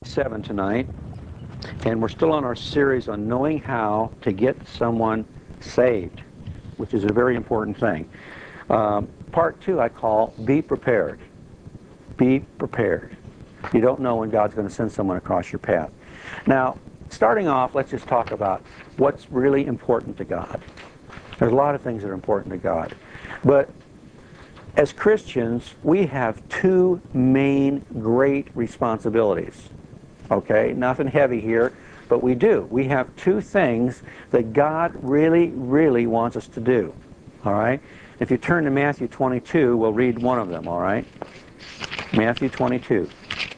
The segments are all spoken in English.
7 tonight, and we're still on our series on knowing how to get someone saved, which is a very important thing. Part 2 I call Be Prepared. Be prepared. You don't know when God's going to send someone across your path. Now, starting off, let's just talk about what's really important to God. There's a lot of things that are important to God. But as Christians, we have two main great responsibilities. Okay, nothing heavy here, but we do. We have two things that God really, really wants us to do. All right? If you turn to Matthew 22, we'll read one of them, all right? Matthew 22.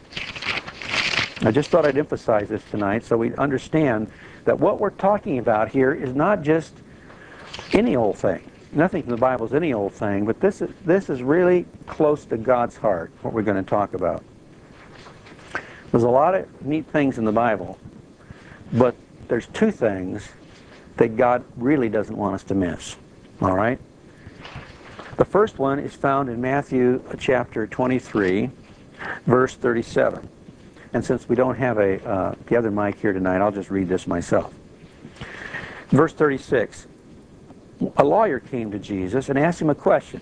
I just thought I'd emphasize this tonight so we understand that what we're talking about here is not just any old thing. Nothing in the Bible is any old thing, but this is really close to God's heart, what we're going to talk about. There's a lot of neat things in the Bible, but there's two things that God really doesn't want us to miss. All right? The first one is found in Matthew chapter 23, verse 37. And since we don't have the other mic here tonight, I'll just read this myself. Verse 36. A lawyer came to Jesus and asked him a question.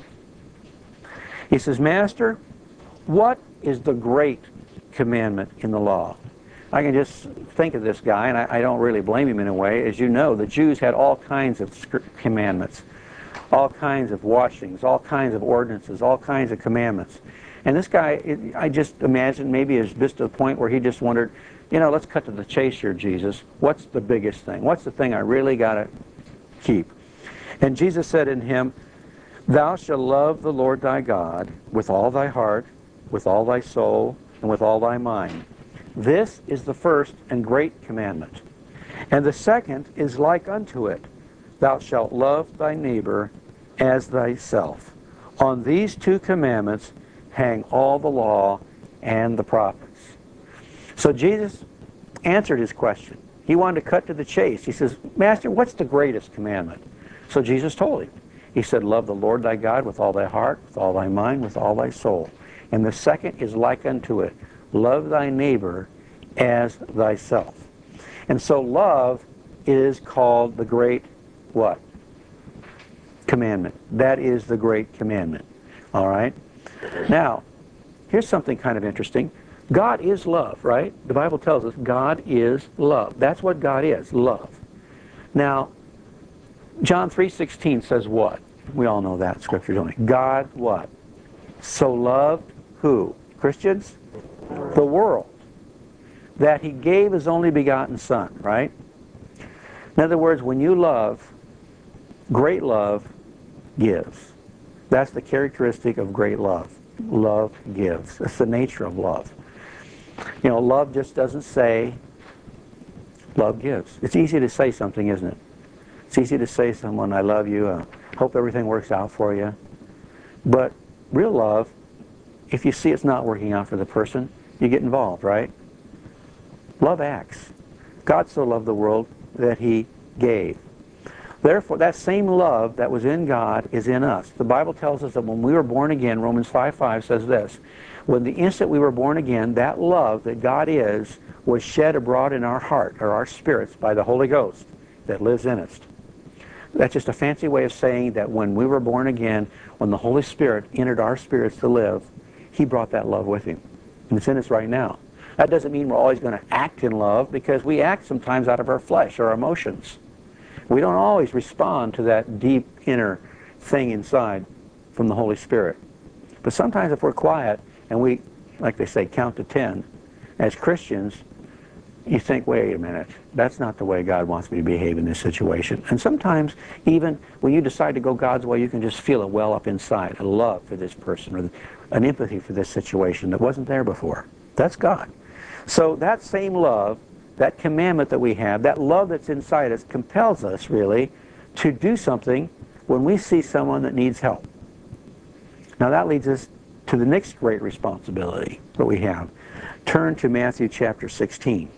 He says, Master, what is the great commandment in the law? I can just think of this guy, and I don't really blame him in a way. As you know, the Jews had all kinds of commandments, all kinds of washings, all kinds of ordinances, all kinds of commandments. And this guy, I just imagine maybe is just to the point where he just wondered, let's cut to the chase here, Jesus. What's the biggest thing? What's the thing I really got to keep? And Jesus said in him, Thou shalt love the Lord thy God with all thy heart, with all thy soul, and with all thy mind. This is the first and great commandment. And the second is like unto it. Thou shalt love thy neighbor as thyself. On these two commandments hang all the law and the prophets. So Jesus answered his question. He wanted to cut to the chase. He says, Master, what's the greatest commandment? So Jesus told him. He said, Love the Lord thy God with all thy heart, with all thy mind, with all thy soul. And the second is like unto it. Love thy neighbor as thyself. And so love is called the great what? Commandment. That is the great commandment. All right? Now, here's something kind of interesting. God is love, right? The Bible tells us God is love. That's what God is, love. Now, John 3:16 says what? We all know that scripture, don't we? God what? So loved who? Christians? The world. That he gave his only begotten Son, right? In other words, when you love, great love gives. That's the characteristic of great love. Love gives. That's the nature of love. Love just doesn't say, love gives. It's easy to say something, isn't it? It's easy to say to someone, I love you, hope everything works out for you. But real love, if you see it's not working out for the person, you get involved, right? Love acts. God so loved the world that he gave. Therefore, that same love that was in God is in us. The Bible tells us that when we were born again, Romans 5:5 says this, when the instant we were born again, that love that God is was shed abroad in our heart, or our spirits, by the Holy Ghost that lives in us. That's just a fancy way of saying that when we were born again, when the Holy Spirit entered our spirits to live, he brought that love with him. And it's in us right now. That doesn't mean we're always going to act in love, because we act sometimes out of our flesh or our emotions. We don't always respond to that deep inner thing inside from the Holy Spirit. But sometimes if we're quiet and we, like they say, count to 10, as Christians, you think, wait a minute, that's not the way God wants me to behave in this situation. And sometimes, even when you decide to go God's way, you can just feel it well up inside, a love for this person, or an empathy for this situation that wasn't there before. That's God. So that same love, that commandment that we have, that love that's inside us, compels us, really, to do something when we see someone that needs help. Now that leads us to the next great responsibility that we have. Turn to Matthew chapter 16.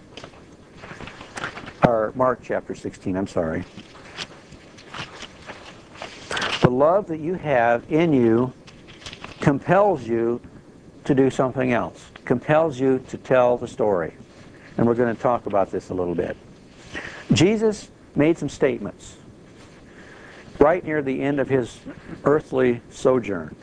Or Mark chapter 16, I'm sorry. The love that you have in you compels you to do something else. compels you to tell the story. And we're going to talk about this a little bit. Jesus made some statements right near the end of his earthly sojourn.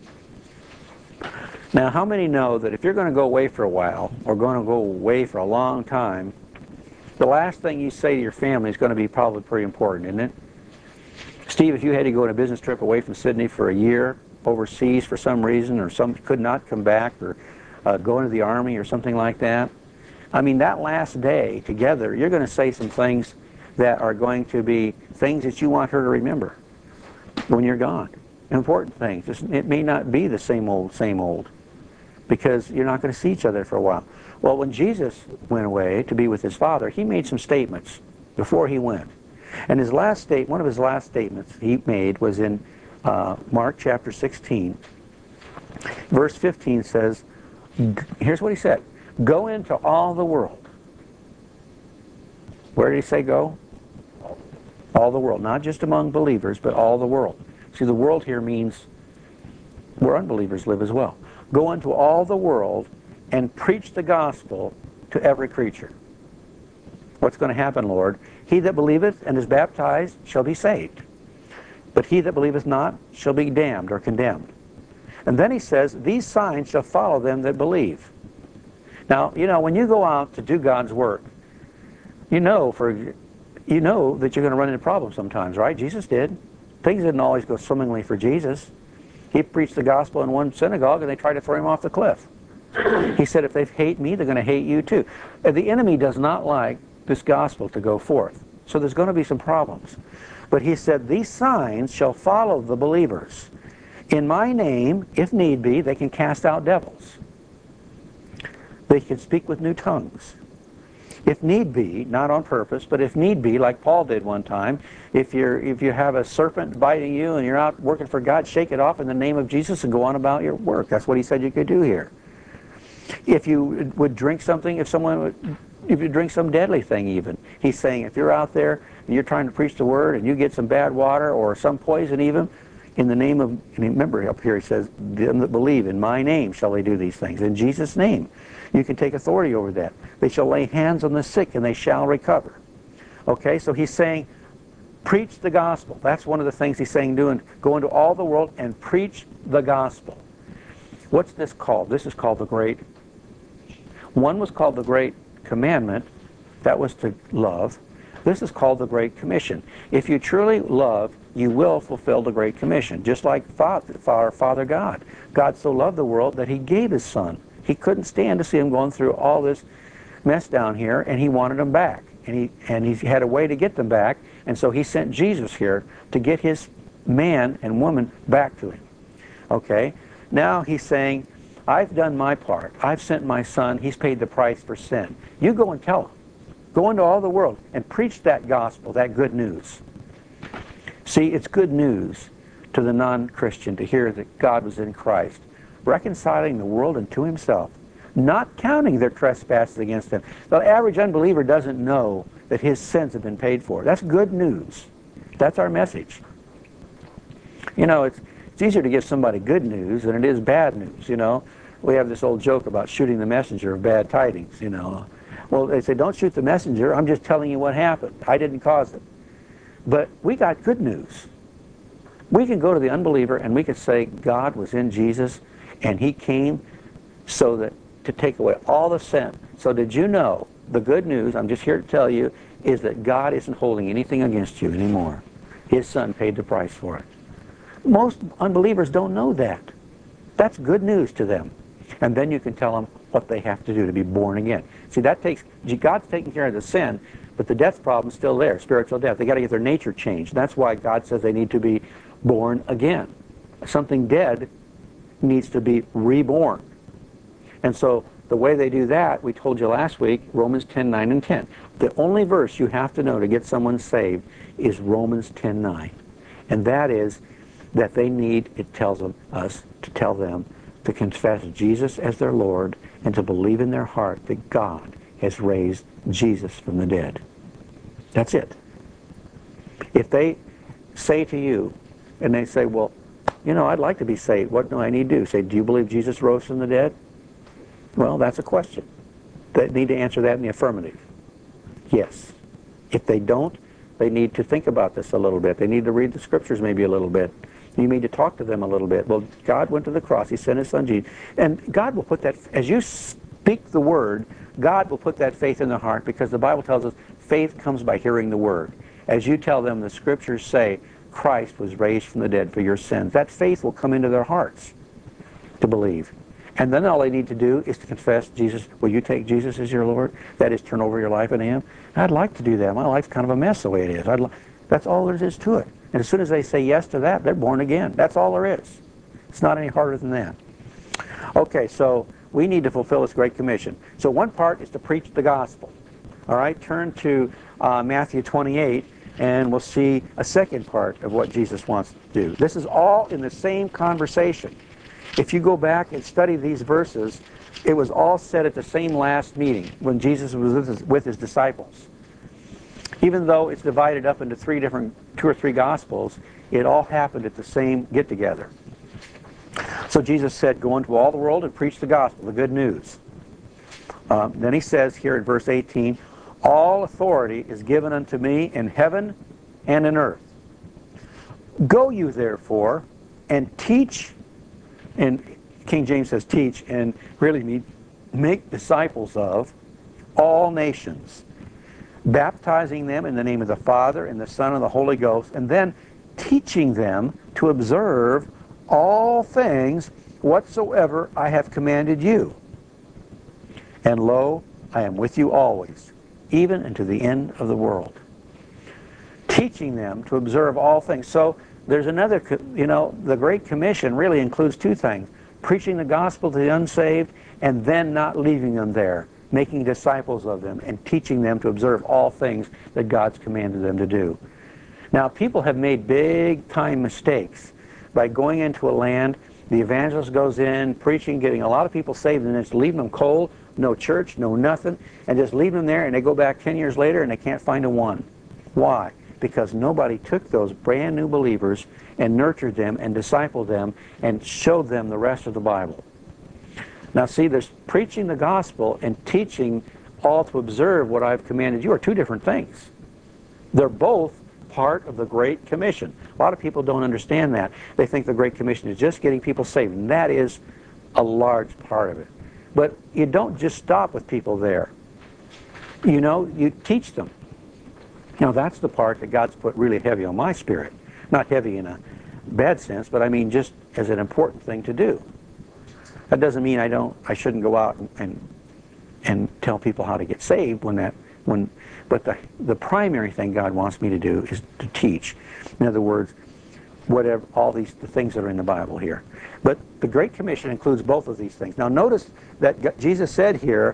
Now, how many know that if you're going to go away for a while, or going to go away for a long time, the last thing you say to your family is going to be probably pretty important, isn't it? Steve, if you had to go on a business trip away from Sydney for a year, overseas for some reason, or could not come back, or go into the Army or something like that, I mean, that last day together, you're going to say some things that are going to be things that you want her to remember when you're gone. Important things. It may not be the same old, because you're not going to see each other for a while. Well, when Jesus went away to be with his Father, he made some statements before he went. And one of his last statements he made was in Mark chapter 16. Verse 15 says, here's what he said, "Go into all the world." Where did he say go? All the world. Not just among believers, but all the world. See, the world here means where unbelievers live as well. "Go into all the world and preach the gospel to every creature." What's going to happen, Lord? "He that believeth and is baptized shall be saved. But he that believeth not shall be damned," or condemned. And then he says, "These signs shall follow them that believe." Now, when you go out to do God's work, you know that you're going to run into problems sometimes, right? Jesus did. Things didn't always go swimmingly for Jesus. He preached the gospel in one synagogue and they tried to throw him off the cliff. He said, if they hate me, they're going to hate you too. The enemy does not like this gospel to go forth. So there's going to be some problems. But he said, "These signs shall follow the believers. In my name, if need be, they can cast out devils. They can speak with new tongues. If need be, not on purpose, but if need be, like Paul did one time, if you have a serpent biting you and you're out working for God, shake it off in the name of Jesus and go on about your work." That's what he said you could do here. If you would drink something, if you drink some deadly thing even, he's saying if you're out there and you're trying to preach the word and you get some bad water or some poison even, in the name of, and remember up here he says, "Them that believe in my name shall they do these things." In Jesus' name. You can take authority over that. "They shall lay hands on the sick and they shall recover." Okay, so he's saying, preach the gospel. That's one of the things he's saying, go into all the world and preach the gospel. What's this called? This is called the Great. One was called the Great Commandment. That was to love. This is called the Great Commission. If you truly love, you will fulfill the Great Commission. Just like our Father God. God so loved the world that he gave his Son. He couldn't stand to see him going through all this mess down here, and he wanted them back. And he had a way to get them back, and so he sent Jesus here to get his man and woman back to him. Okay? Now he's saying, I've done my part. I've sent my Son. He's paid the price for sin. You go and tell them. Go into all the world and preach that gospel, that good news. See, it's good news to the non-Christian to hear that God was in Christ, reconciling the world unto himself, not counting their trespasses against them. The average unbeliever doesn't know that his sins have been paid for. That's good news. That's our message. It's easier to give somebody good news than it is bad news, We have this old joke about shooting the messenger of bad tidings, Well, they say, don't shoot the messenger. I'm just telling you what happened. I didn't cause it. But we got good news. We can go to the unbeliever and we can say God was in Jesus and he came so that to take away all the sin. So did you know the good news, I'm just here to tell you, is that God isn't holding anything against you anymore. His Son paid the price for it. Most unbelievers don't know that. That's good news to them. And then you can tell them what they have to do to be born again. See, God's taking care of the sin, but the death problem's still there, spiritual death. They got to get their nature changed. That's why God says they need to be born again. Something dead needs to be reborn. And so the way they do that, we told you last week, Romans 10:9 and 10. The only verse you have to know to get someone saved is Romans 10:9. And that is that they need, it tells us to tell them to confess Jesus as their Lord and to believe in their heart that God has raised Jesus from the dead. That's it. If they say to you, and they say, well, I'd like to be saved. What do I need to do? Say, do you believe Jesus rose from the dead? Well, that's a question. They need to answer that in the affirmative. Yes. If they don't, they need to think about this a little bit. They need to read the scriptures maybe a little bit. You need to talk to them a little bit. Well, God went to the cross. He sent His Son Jesus. And God will put that, as you speak the Word, God will put that faith in their heart, because the Bible tells us faith comes by hearing the Word. As you tell them the scriptures say Christ was raised from the dead for your sins, that faith will come into their hearts to believe. And then all they need to do is to confess Jesus. Will you take Jesus as your Lord? That is, turn over your life unto Him. I'd like to do that. My life's kind of a mess the way it is. That's all there is to it. And as soon as they say yes to that, they're born again. That's all there is. It's not any harder than that. Okay, so we need to fulfill this Great Commission. So one part is to preach the gospel. All right, turn to Matthew 28, and we'll see a second part of what Jesus wants to do. This is all in the same conversation. If you go back and study these verses, it was all said at the same last meeting when Jesus was with his disciples. Even though it's divided up into two or three gospels, it all happened at the same get-together. So Jesus said, go into all the world and preach the gospel, the good news. Then he says here in verse 18, all authority is given unto me in heaven and in earth. Go you therefore and teach, and King James says teach, and really mean make disciples of all nations, baptizing them in the name of the Father and the Son and the Holy Ghost, and then teaching them to observe all things whatsoever I have commanded you. And lo, I am with you always, even unto the end of the world. Teaching them to observe all things. So there's another, the Great Commission really includes two things. Preaching the gospel to the unsaved, and then not leaving them there, making disciples of them and teaching them to observe all things that God's commanded them to do. Now, people have made big-time mistakes by going into a land. The evangelist goes in, preaching, getting a lot of people saved, and just leaving them cold, no church, no nothing, and just leave them there, and they go back 10 years later and they can't find a one. Why? Because nobody took those brand new believers and nurtured them and discipled them and showed them the rest of the Bible. Now see, there's preaching the gospel and teaching all to observe what I've commanded you are two different things. They're both part of the Great Commission. A lot of people don't understand that. They think the Great Commission is just getting people saved, and that is a large part of it. But you don't just stop with people there. You teach them. Now that's the part that God's put really heavy on my spirit. Not heavy in a bad sense, but I mean just as an important thing to do. That doesn't mean I shouldn't go out and tell people how to get saved but the primary thing God wants me to do is to teach. In other words, the things that are in the Bible here. But the Great Commission includes both of these things. Now notice that Jesus said here,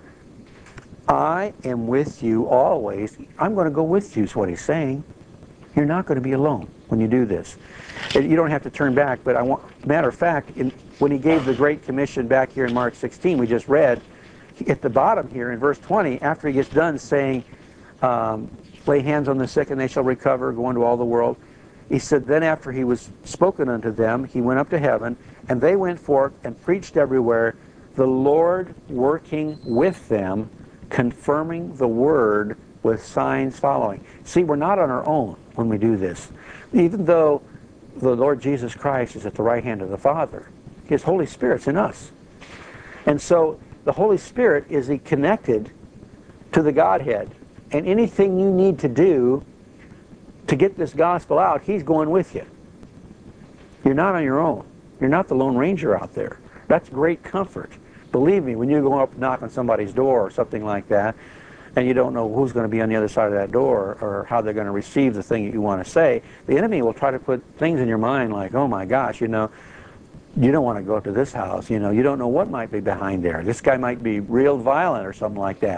I am with you always. I'm going to go with you is what he's saying. You're not going to be alone when you do this. You don't have to turn back, but matter of fact, when he gave the Great Commission back here in Mark 16, we just read, at the bottom here in verse 20, after he gets done saying, lay hands on the sick and they shall recover, go into all the world, he said, then after he was spoken unto them, he went up to heaven, and they went forth and preached everywhere, the Lord working with them, confirming the word with signs following. See, we're not on our own when we do this. Even though the Lord Jesus Christ is at the right hand of the Father, His Holy Spirit's in us. And so the Holy Spirit is connected to the Godhead. And anything you need to do to get this gospel out, He's going with you. You're not on your own. You're not the Lone Ranger out there. That's great comfort. Believe me, when you go up and knock on somebody's door or something like that, and you don't know who's going to be on the other side of that door or how they're going to receive the thing that you want to say, the enemy will try to put things in your mind like, oh my gosh, you don't want to go to this house, you don't know what might be behind there. This guy might be real violent or something like that.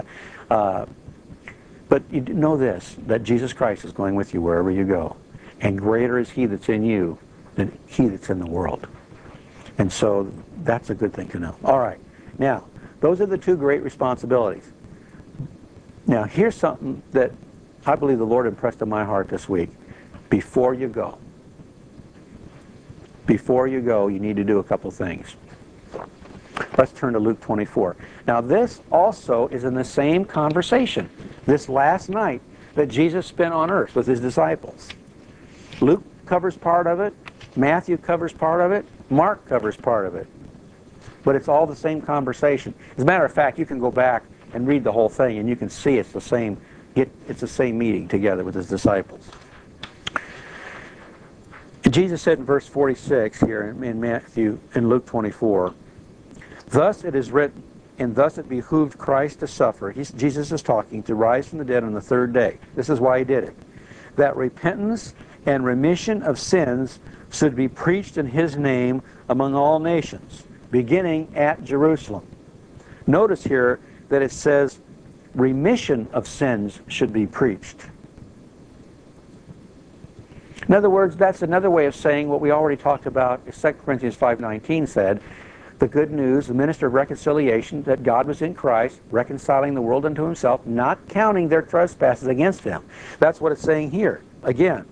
But you know this, that Jesus Christ is going with you wherever you go. And greater is He that's in you than he that's in the world. And so that's a good thing to know. All right. Now, those are the two great responsibilities. Now, here's something that I believe the Lord impressed on my heart this week. Before you go, you need to do a couple things. Let's turn to Luke 24. Now this also is in the same conversation, this last night that Jesus spent on earth with his disciples. Luke covers part of it, Matthew covers part of it, Mark covers part of it. But it's all the same conversation. As a matter of fact, you can go back and read the whole thing and you can see it's the same meeting together with his disciples. Jesus said in verse 46 here in Luke 24, "Thus it is written, and thus it behooved Christ to suffer." Jesus is talking, to rise from the dead on the third day. This is why he did it. "That repentance and remission of sins should be preached in his name among all nations, beginning at Jerusalem." Notice here that it says remission of sins should be preached. In other words, that's another way of saying what we already talked about, as 2 Corinthians 5:19 said, the good news, the minister of reconciliation, that God was in Christ, reconciling the world unto himself, not counting their trespasses against them. That's what it's saying here. Again,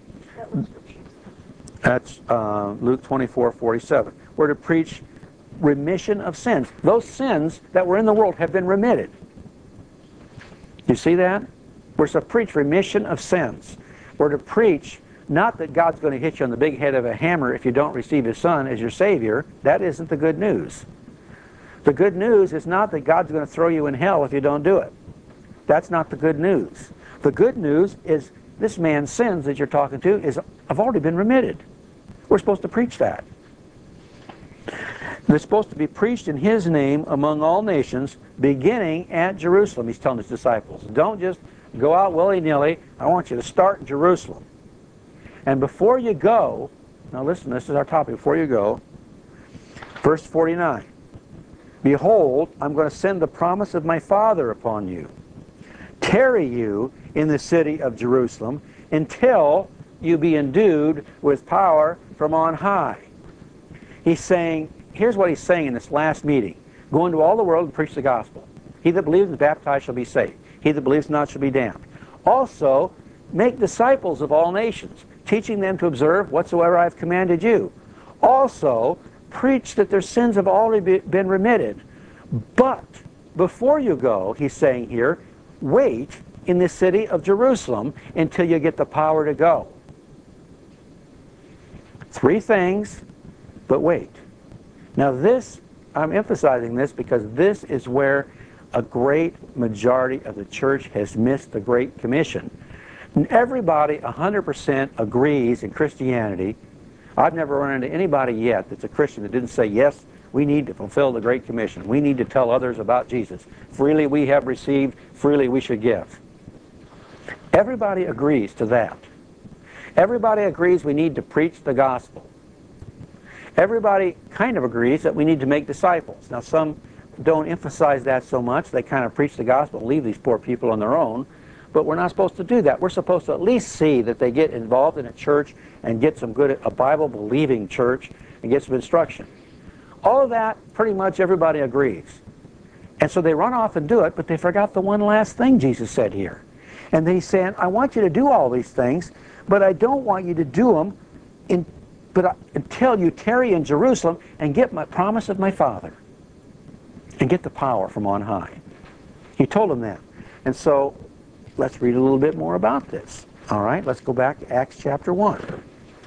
that's Luke 24:47. We're to preach remission of sins. Those sins that were in the world have been remitted. You see that? We're to preach remission of sins. We're to preach not that God's going to hit you on the big head of a hammer if you don't receive his Son as your Savior. That isn't the good news. The good news is not that God's going to throw you in hell if you don't do it. That's not the good news. The good news is this man's sins that you're talking to have already been remitted. We're supposed to preach that. They're supposed to be preached in his name among all nations, beginning at Jerusalem. He's telling his disciples, don't just go out willy-nilly. I want you to start in Jerusalem. And before you go, now listen, this is our topic. Before you go, verse 49, "Behold, I'm going to send the promise of my Father upon you. Tarry you in the city of Jerusalem until you be endued with power from on high." He's saying, here's what he's saying in this last meeting. Go into all the world and preach the gospel. He that believes and is baptized shall be saved. He that believes not shall be damned. Also, make disciples of all nations, teaching them to observe whatsoever I have commanded you. Also, preach that their sins have already been remitted. But before you go, he's saying here, wait in the city of Jerusalem until you get the power to go. Three things, but wait. Now this, I'm emphasizing this because this is where a great majority of the church has missed the Great Commission. And everybody 100% agrees in Christianity. I've never run into anybody yet that's a Christian that didn't say, yes, we need to fulfill the Great Commission. We need to tell others about Jesus. Freely we have received, freely we should give. Everybody agrees to that. Everybody agrees we need to preach the gospel. Everybody kind of agrees that we need to make disciples. Now some don't emphasize that so much. They kind of preach the gospel and leave these poor people on their own. But we're not supposed to do that. We're supposed to at least see that they get involved in a church and get some good, a Bible-believing church, and get some instruction. All of that, pretty much everybody agrees. And so they run off and do it, but they forgot the one last thing Jesus said here. And he's saying, I want you to do all these things, but I don't want you to do them until you tarry in Jerusalem and get my promise of my Father and get the power from on high. He told them that. And so let's read a little bit more about this. All right, let's go back to Acts chapter 1.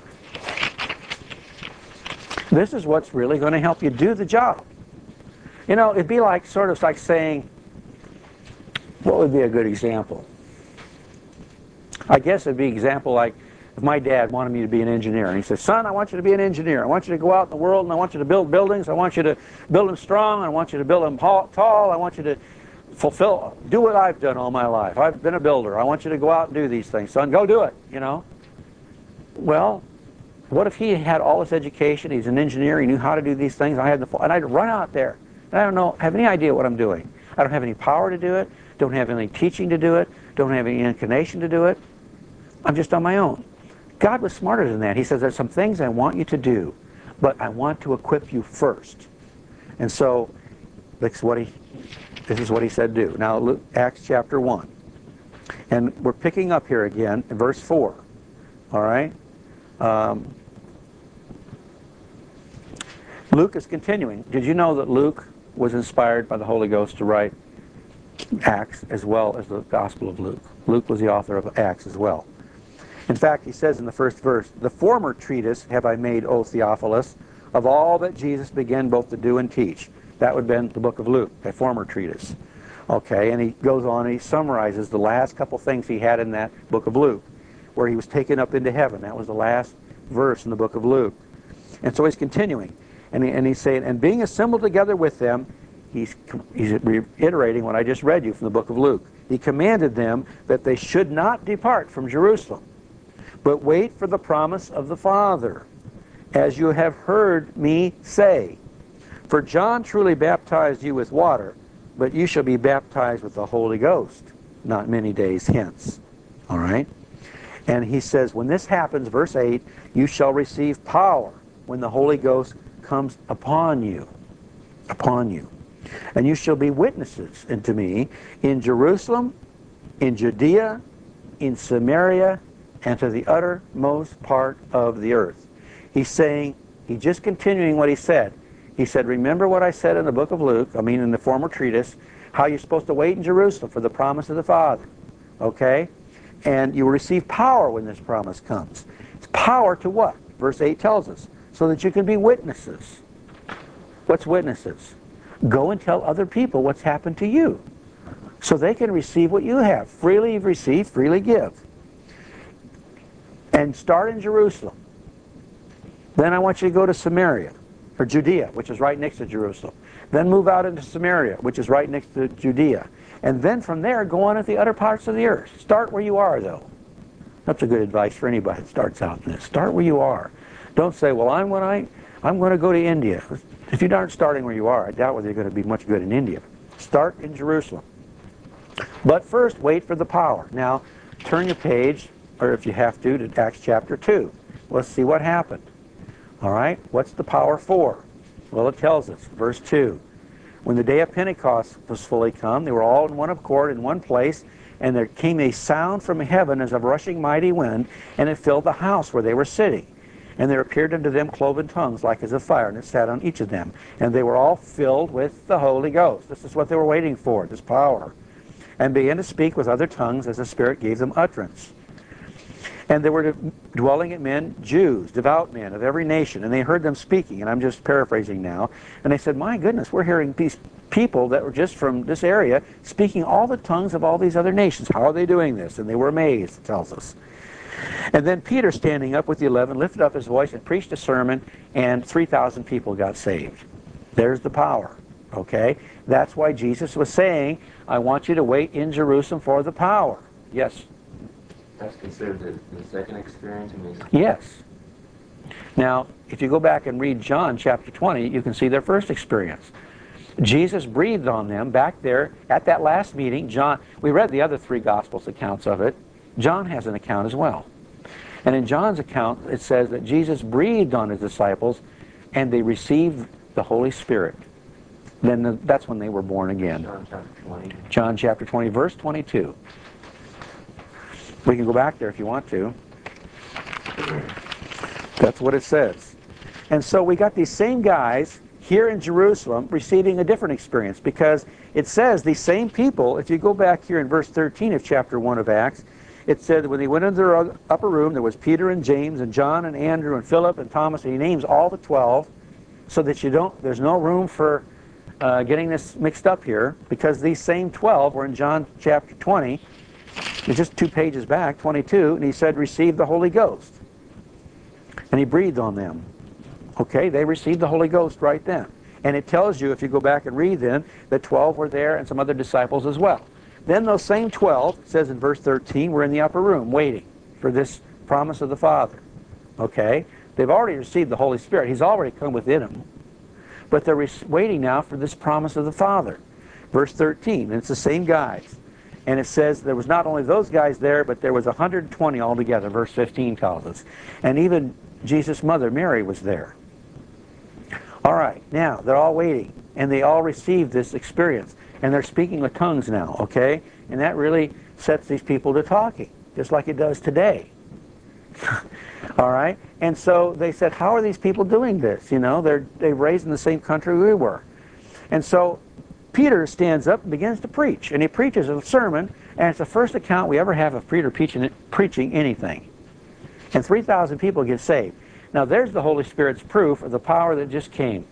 This is what's really going to help you do the job. You know, it'd be like sort of like saying, what would be a good example? I guess it'd be an example like if my dad wanted me to be an engineer, and he said, son, I want you to be an engineer. I want you to go out in the world, and I want you to build buildings. I want you to build them strong. I want you to build them tall. I want you to do what I've done all my life. I've been a builder. I want you to go out and do these things. Son, go do it, you know. Well, what if he had all this education, he's an engineer, he knew how to do these things, and I'd run out there, and I don't have any idea what I'm doing. I don't have any power to do it, don't have any teaching to do it, don't have any inclination to do it. I'm just on my own. God was smarter than that. He says, there's some things I want you to do, but I want to equip you first. And so, this is what he said do. Now, Luke, Acts chapter 1. And we're picking up here again in verse 4. All right? Luke is continuing. Did you know that Luke was inspired by the Holy Ghost to write Acts as well as the Gospel of Luke? Luke was the author of Acts as well. In fact, he says in the first verse, "The former treatise have I made, O Theophilus, of all that Jesus began both to do and teach." That would have been the book of Luke, the former treatise. Okay, and he goes on and he summarizes the last couple things he had in that book of Luke, where he was taken up into heaven. That was the last verse in the book of Luke. And so he's continuing. And he's saying, "And being assembled together with them," he's reiterating what I just read you from the book of Luke. "He commanded them that they should not depart from Jerusalem, but wait for the promise of the Father, as you have heard me say. For John truly baptized you with water, but you shall be baptized with the Holy Ghost not many days hence." All right? And he says, when this happens, verse 8, "You shall receive power when the Holy Ghost comes upon you. Upon you. And you shall be witnesses unto me in Jerusalem, in Judea, in Samaria, and to the uttermost part of the earth." He's saying, he's just continuing what he said. He said, remember what I said in the book of Luke, in the former treatise, how you're supposed to wait in Jerusalem for the promise of the Father. Okay? And you will receive power when this promise comes. It's power to what? Verse 8 tells us. So that you can be witnesses. What's witnesses? Go and tell other people what's happened to you, so they can receive what you have. Freely you've received, freely give. And start in Jerusalem. Then I want you to go to Samaria, or Judea, which is right next to Jerusalem. Then move out into Samaria, which is right next to Judea. And then from there, go on to the other parts of the earth. Start where you are, though. That's a good advice for anybody that starts out in this. Start where you are. Don't say, well, I'm going to go to India. If you aren't starting where you are, I doubt whether you're going to be much good in India. Start in Jerusalem. But first, wait for the power. Now, turn your page, or if you have to Acts chapter 2. Let's see what happened. All right? What's the power for? Well, it tells us, verse 2. "When the day of Pentecost was fully come, they were all in one accord in one place, and there came a sound from heaven as of rushing mighty wind, and it filled the house where they were sitting. And there appeared unto them cloven tongues like as of fire, and it sat on each of them. And they were all filled with the Holy Ghost." This is what they were waiting for, this power. "And began to speak with other tongues as the Spirit gave them utterance. And there were dwelling at men, Jews, devout men of every nation, and they heard them speaking," and I'm just paraphrasing now, "and they said, my goodness, we're hearing these people that were just from this area speaking all the tongues of all these other nations. How are they doing this?" And they were amazed, it tells us. "And then Peter, standing up with the 11, lifted up his voice and preached a sermon, and 3,000 people got saved." There's the power. Okay? That's why Jesus was saying, I want you to wait in Jerusalem for the power. Yes? That's considered the second experience? Yes. Now, if you go back and read John chapter 20, you can see their first experience. Jesus breathed on them back there at that last meeting. John, we read the other three Gospels accounts of it. John has an account as well. And in John's account, it says that Jesus breathed on his disciples and they received the Holy Spirit. Then that's when they were born again. John chapter 20. John chapter 20, verse 22. We can go back there if you want to. That's what it says. And so we got these same guys here in Jerusalem receiving a different experience, because it says these same people, if you go back here in verse 13 of chapter 1 of Acts, it said that when they went into their upper room, there was Peter and James and John and Andrew and Philip and Thomas, and he names all the 12, so that there's no room for getting this mixed up here, because these same 12 were in John chapter 20, just 2 pages back, 22, and he said, receive the Holy Ghost. And he breathed on them. Okay, they received the Holy Ghost right then. And it tells you, if you go back and read then, that 12 were there and some other disciples as well. Then those same 12, it says in verse 13, were in the upper room waiting for this promise of the Father. Okay? They've already received the Holy Spirit. He's already come within them. But they're waiting now for this promise of the Father. Verse 13, and it's the same guys. And it says there was not only those guys there, but there was 120 altogether, verse 15 tells us. And even Jesus' mother, Mary, was there. All right, now, they're all waiting, and they all received this experience. And they're speaking with tongues now, okay? And that really sets these people to talking, just like it does today. All right? And so they said, how are these people doing this? You know, they're raised in the same country we were. And so Peter stands up and begins to preach. And he preaches a sermon, and it's the first account we ever have of Peter preaching anything. And 3,000 people get saved. Now there's the Holy Spirit's proof of the power that just came.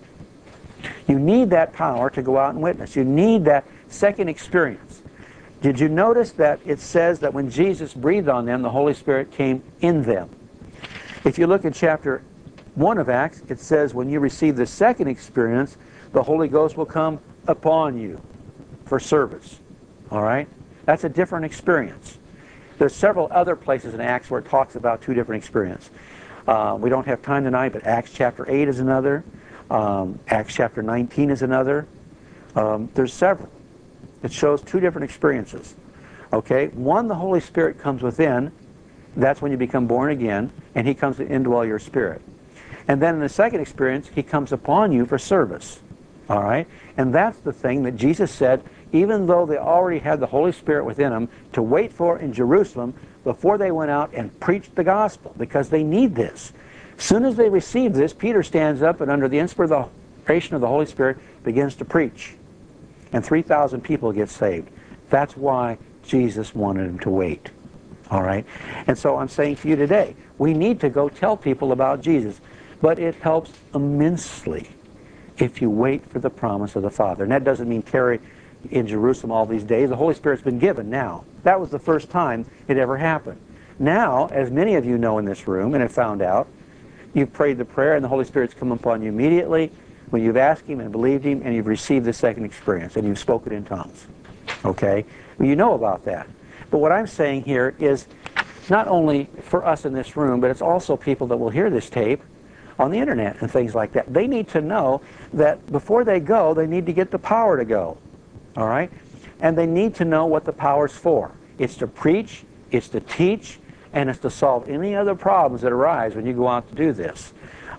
You need that power to go out and witness. You need that second experience. Did you notice that it says that when Jesus breathed on them, the Holy Spirit came in them? If you look at chapter 1 of Acts, it says when you receive the second experience, the Holy Ghost will come upon you for service. All right? That's a different experience. There's several other places in Acts where it talks about two different experiences. We don't have time tonight, but Acts chapter 8 is another. Acts chapter 19 is another. There's several. It shows two different experiences. Okay? One, the Holy Spirit comes within. That's when you become born again, and He comes to indwell your spirit. And then in the second experience, He comes upon you for service. All right? And that's the thing that Jesus said, even though they already had the Holy Spirit within them, to wait for in Jerusalem before they went out and preached the gospel, because they need this. As soon as they receive this, Peter stands up and under the inspiration of the Holy Spirit begins to preach. And 3,000 people get saved. That's why Jesus wanted them to wait. All right? And so I'm saying to you today, we need to go tell people about Jesus. But it helps immensely if you wait for the promise of the Father. And that doesn't mean tarry in Jerusalem all these days. The Holy Spirit's been given now. That was the first time it ever happened. Now, as many of you know in this room and have found out, you've prayed the prayer and the Holy Spirit's come upon you immediately when you've asked Him and believed Him and you've received the second experience and you've spoken in tongues. Okay? Well, you know about that. But what I'm saying here is not only for us in this room, but it's also people that will hear this tape on the internet and things like that. They need to know that before they go, they need to get the power to go. All right? And they need to know what the power's for. It's to preach, it's to teach, and it's to solve any other problems that arise when you go out to do this.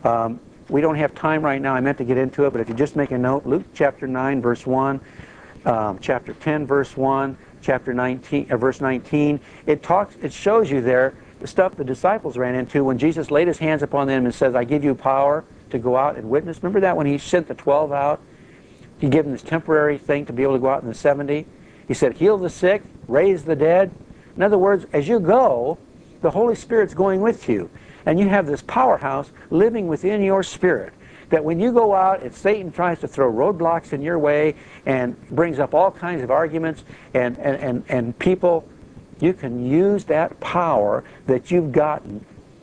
We don't have time right now. I meant to get into it, but if you just make a note, Luke chapter 9, verse 1, chapter 10, verse 1, chapter 19, verse 19, it shows you there the stuff the disciples ran into when Jesus laid His hands upon them and says, I give you power to go out and witness. Remember that when He sent the 12 out? He gave them this temporary thing to be able to go out in the 70. He said, heal the sick, raise the dead. In other words, as you go, the Holy Spirit's going with you. And you have this powerhouse living within your spirit. That when you go out, if Satan tries to throw roadblocks in your way and brings up all kinds of arguments and people, you can use that power that you've gotten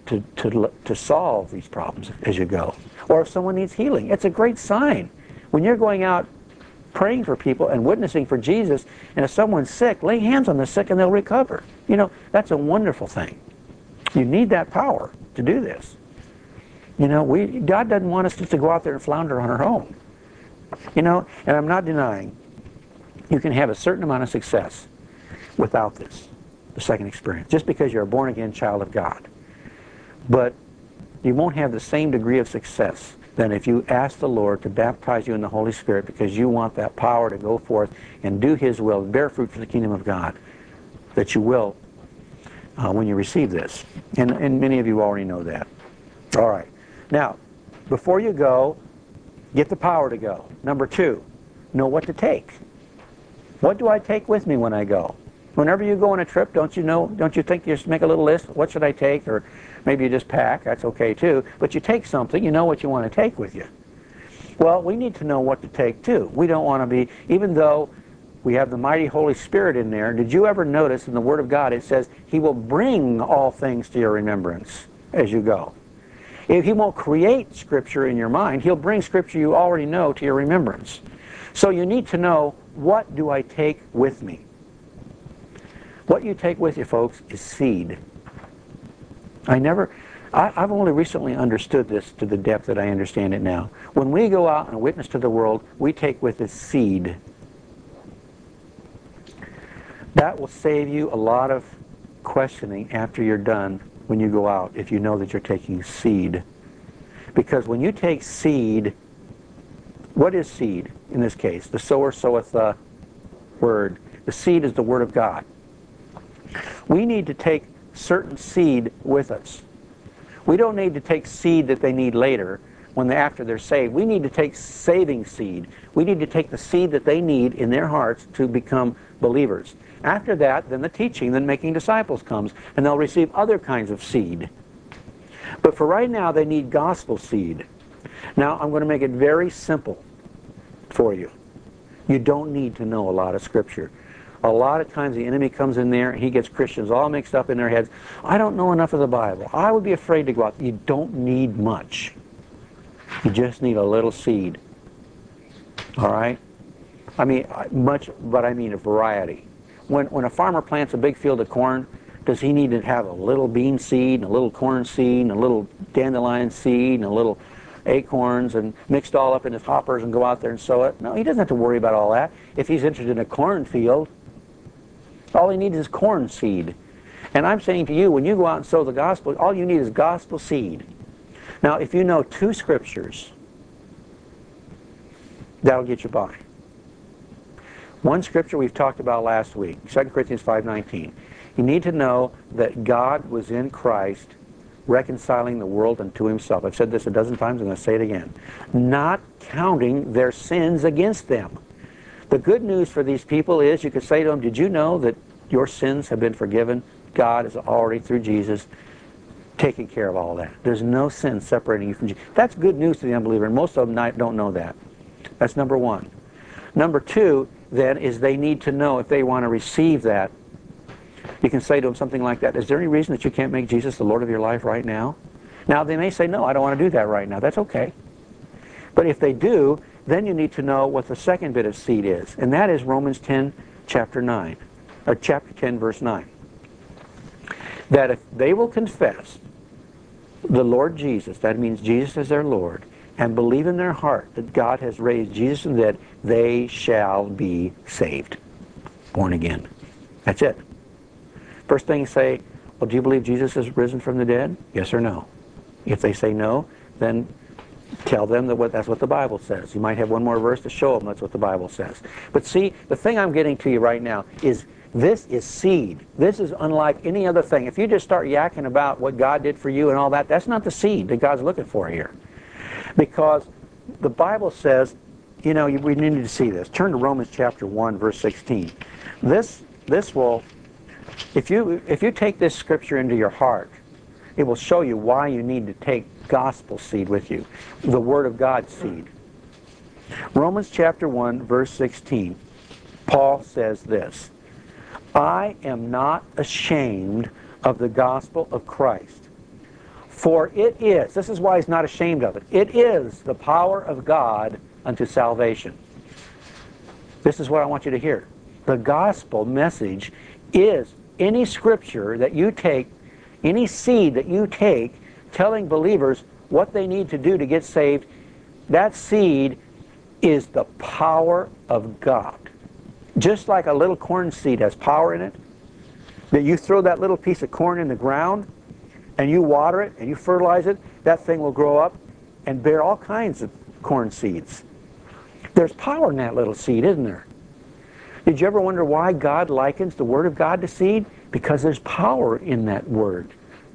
to solve these problems as you go. Or if someone needs healing, it's a great sign. When you're going out praying for people and witnessing for Jesus, and if someone's sick, lay hands on the sick and they'll recover. You know, that's a wonderful thing. You need that power to do this. You know, God doesn't want us just to go out there and flounder on our own. You know, and I'm not denying you can have a certain amount of success without this, the second experience, just because you're a born-again child of God. But you won't have the same degree of success than if you ask the Lord to baptize you in the Holy Spirit because you want that power to go forth and do His will, bear fruit for the kingdom of God, that you will when you receive this. And many of you already know that. All right. Now, before you go, get the power to go. Number 2, know what to take. What do I take with me when I go? Whenever you go on a trip, don't you think you should make a little list? What should I take? Or maybe you just pack. That's okay too. But you take something. You know what you want to take with you. Well, we need to know what to take too. We don't want to be, even though we have the mighty Holy Spirit in there, did you ever notice in the Word of God it says He will bring all things to your remembrance as you go. If He won't create Scripture in your mind, He'll bring Scripture you already know to your remembrance. So you need to know, what do I take with me? What you take with you, folks, is seed. I've only recently understood this to the depth that I understand it now. When we go out and witness to the world, we take with us seed. That will save you a lot of questioning after you're done when you go out, if you know that you're taking seed. Because when you take seed, what is seed in this case? The sower soweth the word. The seed is the Word of God. We need to take certain seed with us. We don't need to take seed that they need later after they're saved. We need to take saving seed. We need to take the seed that they need in their hearts to become believers. After that, then the teaching, then making disciples comes, and they'll receive other kinds of seed. But for right now, they need gospel seed. Now, I'm going to make it very simple for you. You don't need to know a lot of Scripture. A lot of times the enemy comes in there and he gets Christians all mixed up in their heads. I don't know enough of the Bible. I would be afraid to go out. You don't need much. You just need a little seed. All right? I mean, much, but I mean a variety. When a farmer plants a big field of corn, does he need to have a little bean seed, and a little corn seed, and a little dandelion seed, and a little acorns, and mixed all up in his hoppers and go out there and sow it? No, he doesn't have to worry about all that. If he's interested in a cornfield, all he needs is corn seed. And I'm saying to you, when you go out and sow the gospel, all you need is gospel seed. Now, if you know 2 scriptures, that'll get you by. One scripture we've talked about last week, 2 Corinthians 5:19. You need to know that God was in Christ reconciling the world unto himself. I've said this a dozen times, I'm going to say it again. Not counting their sins against them. The good news for these people is you could say to them, did you know that your sins have been forgiven? God has already, through Jesus, taken care of all that. There's no sin separating you from Jesus. That's good news to the unbeliever, and most of them don't know that. That's number one. Number two, then, is they need to know if they want to receive that. You can say to them something like that, is there any reason that you can't make Jesus the Lord of your life right now? Now, they may say, no, I don't want to do that right now. That's okay. But if they do, then you need to know what the second bit of seed is, and that is Romans 10, chapter 9, or chapter 10, verse 9. That if they will confess the Lord Jesus, that means Jesus is their Lord, and believe in their heart that God has raised Jesus from the dead, they shall be saved. Born again. That's it. First thing you say, well, do you believe Jesus is risen from the dead? Yes or no? If they say no, then tell them that's what the Bible says. You might have one more verse to show them that's what the Bible says. But see, the thing I'm getting to you right now is this is seed. This is unlike any other thing. If you just start yakking about what God did for you and all that, that's not the seed that God's looking for here. Because the Bible says, we need to see this. Turn to Romans chapter 1, verse 16. This will, if you take this scripture into your heart, it will show you why you need to take gospel seed with you, the Word of God seed. Romans chapter 1, verse 16, Paul says this, I am not ashamed of the gospel of Christ. For it is, this is why he's not ashamed of it, it is the power of God unto salvation. This is what I want you to hear. The gospel message is any scripture that you take, any seed that you take, telling believers what they need to do to get saved, that seed is the power of God. Just like a little corn seed has power in it, that you throw that little piece of corn in the ground, and you water it, and you fertilize it, that thing will grow up and bear all kinds of corn seeds. There's power in that little seed, isn't there? Did you ever wonder why God likens the Word of God to seed? Because there's power in that Word.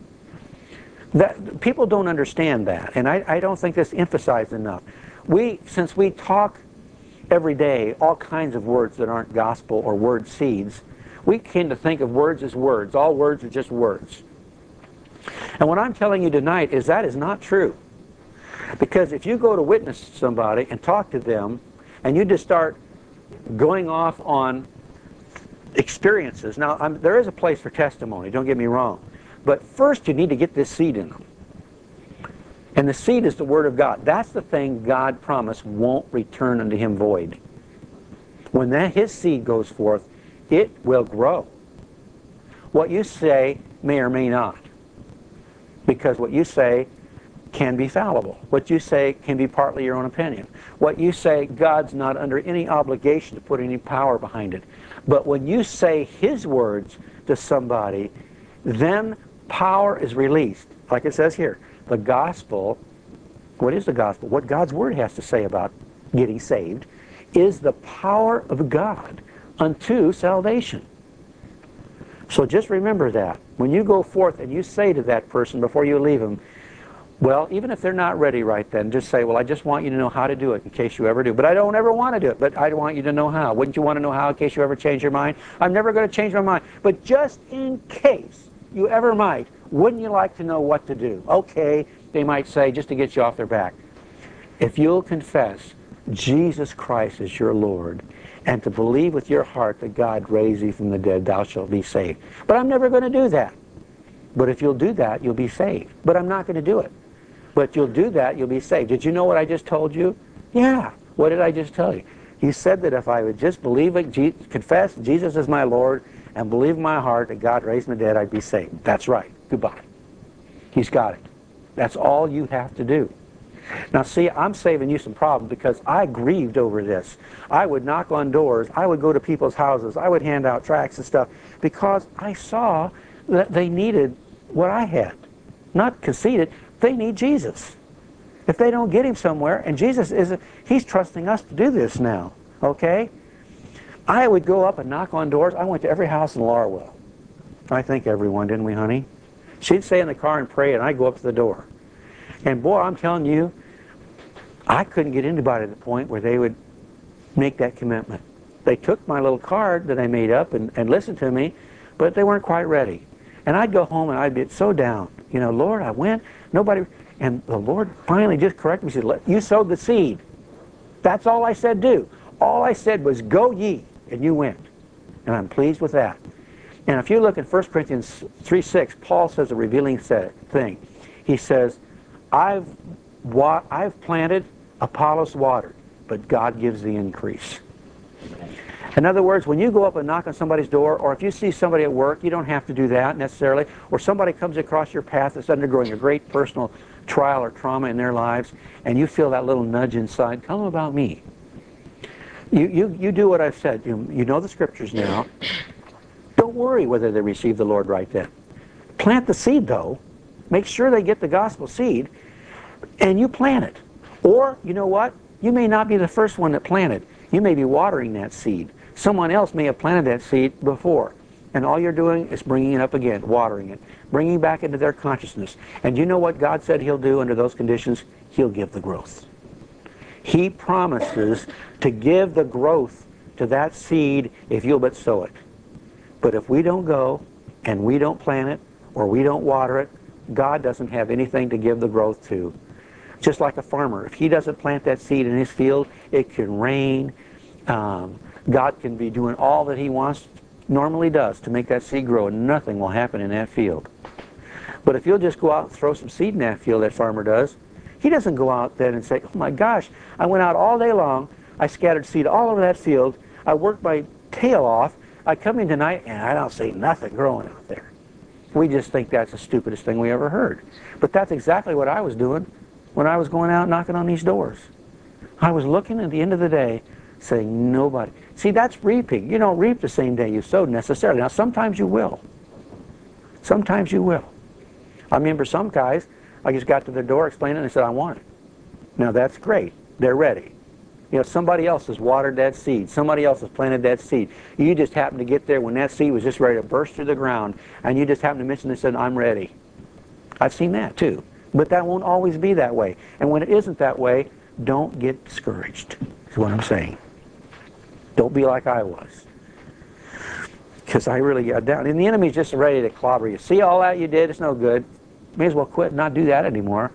People don't understand that, and I don't think that's emphasized enough. Since we talk every day all kinds of words that aren't gospel or word seeds, we tend to think of words as words. All words are just words. And what I'm telling you tonight is that is not true. Because if you go to witness to somebody and talk to them, and you just start going off on experiences. Now, there is a place for testimony, don't get me wrong. But first you need to get this seed in them. And the seed is the Word of God. That's the thing God promised won't return unto Him void. When His seed goes forth, it will grow. What you say may or may not. Because what you say can be fallible. What you say can be partly your own opinion. What you say, God's not under any obligation to put any power behind it. But when you say His words to somebody, then power is released. Like it says here, the gospel, what is the gospel? What God's Word has to say about getting saved is the power of God unto salvation. So just remember that. When you go forth and you say to that person before you leave them, Well, even if they're not ready right then, just say, well, I just want you to know how to do it in case you ever do. But I don't ever want to do it, but I want you to know how. Wouldn't you want to know how in case you ever change your mind? I'm never going to change my mind. But just in case you ever might, wouldn't you like to know what to do? Okay, they might say, just to get you off their back. If you'll confess Jesus Christ is your Lord, and to believe with your heart that God raised you from the dead, thou shalt be saved. But I'm never going to do that. But if you'll do that, you'll be saved. But I'm not going to do it. But you'll do that, you'll be saved. Did you know what I just told you? Yeah. What did I just tell you? He said that if I would just believe it, confess Jesus is my Lord, and believe in my heart that God raised from the dead, I'd be saved. That's right. Goodbye. He's got it. That's all you have to do. Now see, I'm saving you some problems because I grieved over this. I would knock on doors. I would go to people's houses. I would hand out tracts and stuff because I saw that they needed what I had. Not conceited. They need Jesus. If they don't get him somewhere, and Jesus he's trusting us to do this now, okay? I would go up and knock on doors. I went to every house in Laurelville. I think everyone, didn't we, honey? She'd stay in the car and pray, and I'd go up to the door. And boy, I'm telling you, I couldn't get anybody to the point where they would make that commitment. They took my little card that I made up and listened to me, but they weren't quite ready. And I'd go home and I'd be so down. You know, Lord, I went, nobody, and the Lord finally just corrected me. He said, you sowed the seed. That's all I said do. All I said was, go ye, and you went. And I'm pleased with that. And if you look at 1 Corinthians 3:6, Paul says a revealing thing. He says, I've planted, Apollos watered, but God gives the increase. In other words, when you go up and knock on somebody's door, or if you see somebody at work, you don't have to do that necessarily, or somebody comes across your path that's undergoing a great personal trial or trauma in their lives, and you feel that little nudge inside, tell them about me. You do what I've said. You know the scriptures now. Don't worry whether they receive the Lord right then. Plant the seed, though. Make sure they get the gospel seed, and you plant it. Or, you know what? You may not be the first one that planted. You may be watering that seed. Someone else may have planted that seed before. And all you're doing is bringing it up again, watering it, bringing it back into their consciousness. And you know what God said he'll do under those conditions? He'll give the growth. He promises to give the growth to that seed if you'll but sow it. But if we don't go, and we don't plant it, or we don't water it, God doesn't have anything to give the growth to. Just like a farmer. If he doesn't plant that seed in his field, it can rain. God can be doing all that he normally does to make that seed grow, and nothing will happen in that field. But if you'll just go out and throw some seed in that field, that farmer does, he doesn't go out then and say, oh my gosh, I went out all day long, I scattered seed all over that field, I worked my tail off, I come in tonight and I don't see nothing growing out there. We just think that's the stupidest thing we ever heard. But that's exactly what I was doing when I was going out knocking on these doors. I was looking at the end of the day saying nobody. See, that's reaping. You don't reap the same day you sowed necessarily. Now, sometimes you will. Sometimes you will. I remember some guys, I just got to their door, explained it, and they said, I want it. Now, that's great. They're ready. You know, somebody else has watered that seed. Somebody else has planted that seed. You just happened to get there when that seed was just ready to burst through the ground, and you just happened to mention this and said, I'm ready. I've seen that too. But that won't always be that way. And when it isn't that way, don't get discouraged, is what I'm saying. Don't be like I was. Because I really got down. And the enemy's just ready to clobber you. See all that you did? It's no good. May as well quit and not do that anymore.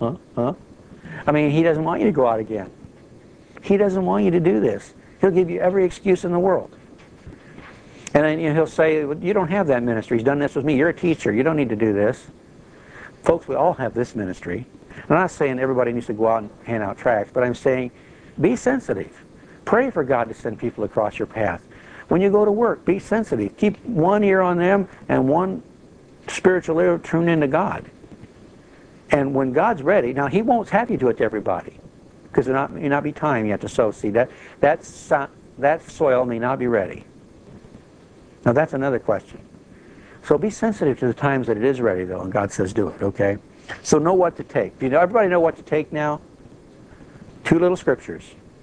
I mean, he doesn't want you to go out again. He doesn't want you to do this. He'll give you every excuse in the world. And then he'll say, you don't have that ministry. He's done this with me. You're a teacher. You don't need to do this. Folks, we all have this ministry. I'm not saying everybody needs to go out and hand out tracts, but I'm saying be sensitive. Pray for God to send people across your path. When you go to work, be sensitive. Keep one ear on them and one spiritual ear tuned into God. And when God's ready, now he won't have you do it to everybody, because there may not be time yet to sow seed. That soil may not be ready. Now that's another question. So be sensitive to the times that it is ready, though, and God says do it, okay? So know what to take. Do you know, everybody know what to take now? Two little scriptures.